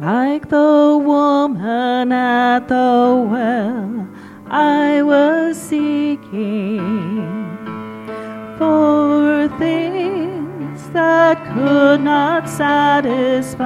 Like the woman at the well, I was seeking for things that could not satisfy.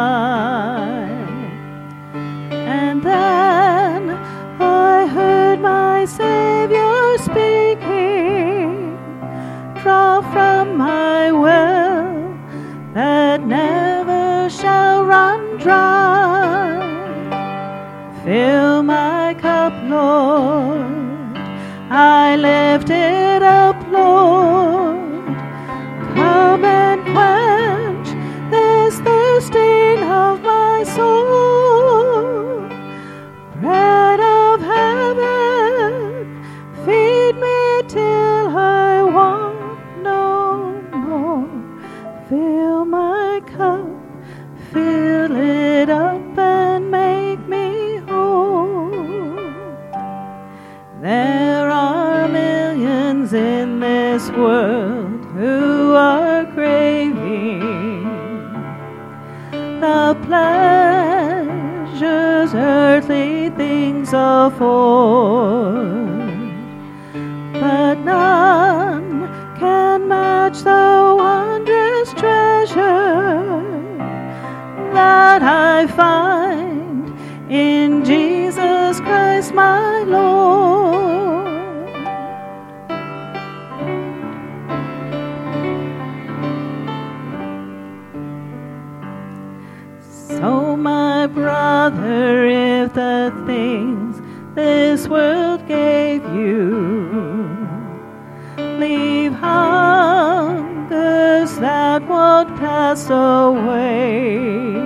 And then I heard my Savior speaking, draw from my well that never shall run dry. Fill my cup, Lord, I lift it up, Lord. Come and quench this thirsting of my soul. Bread of heaven, feed me till I want no more. Fill my cup, fill it up and make me whole. There are millions in this world who are craving the pleasures earthly things afford, but none can match the wondrous treasure that I find in Jesus Christ my Lord. So my brother, if the things this world gave you leave hungers that won't pass away,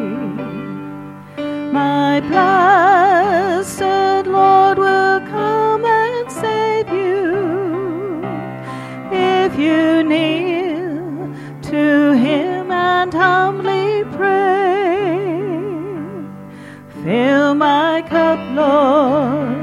my blessed Lord will come and save you if you kneel to Him and humbly pray. Fill my cup, Lord,